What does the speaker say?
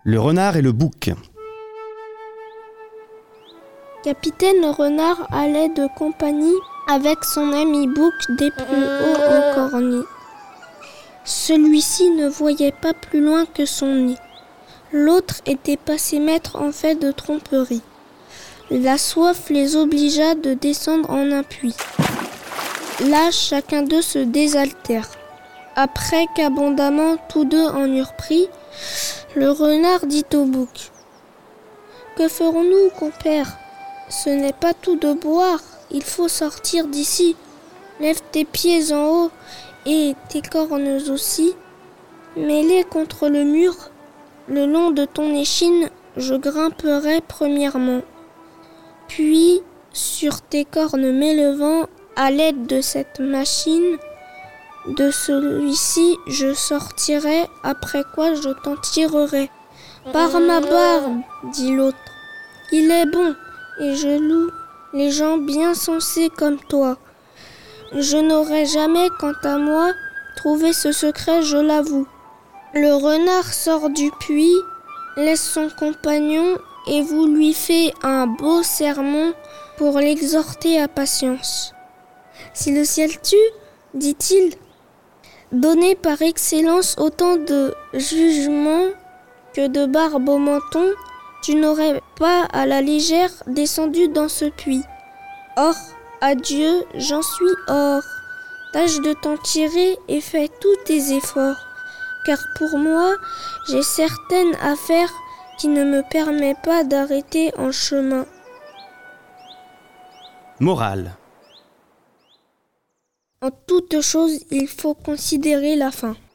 Le renard et le bouc. Capitaine Renard allait de compagnie avec son ami Bouc des plus hauts en cornée. Celui-ci ne voyait pas plus loin que son nez. L'autre était passé maître en fait de tromperie. La soif les obligea de descendre en un puits. Là, chacun d'eux se désaltère. Après qu'abondamment tous deux en eurent pris, le renard dit au bouc : « Que ferons-nous, compère ? Ce n'est pas tout de boire, il faut sortir d'ici. Lève tes pieds en haut et tes cornes aussi. Mets-les contre le mur. Le long de ton échine, je grimperai premièrement. Puis, sur tes cornes m'élevant, à l'aide de cette machine, de celui-ci je sortirai, après quoi je t'en tirerai. Par ma barbe, dit l'autre, il est bon, et je loue les gens bien sensés comme toi. Je n'aurais jamais, quant à moi, trouvé ce secret, je l'avoue. Le renard sort du puits, laisse son compagnon et vous lui fait un beau sermon pour l'exhorter à patience. Si le ciel tue, dit-il, donnez par excellence autant de jugement que de barbe au menton, tu n'aurais pas à la légère descendu dans ce puits. Or, adieu, j'en suis hors. Tâche de t'en tirer et fais tous tes efforts, car pour moi, j'ai certaine affaire qui ne me permet pas d'arrêter en chemin. Morale. En toute chose, il faut considérer la fin.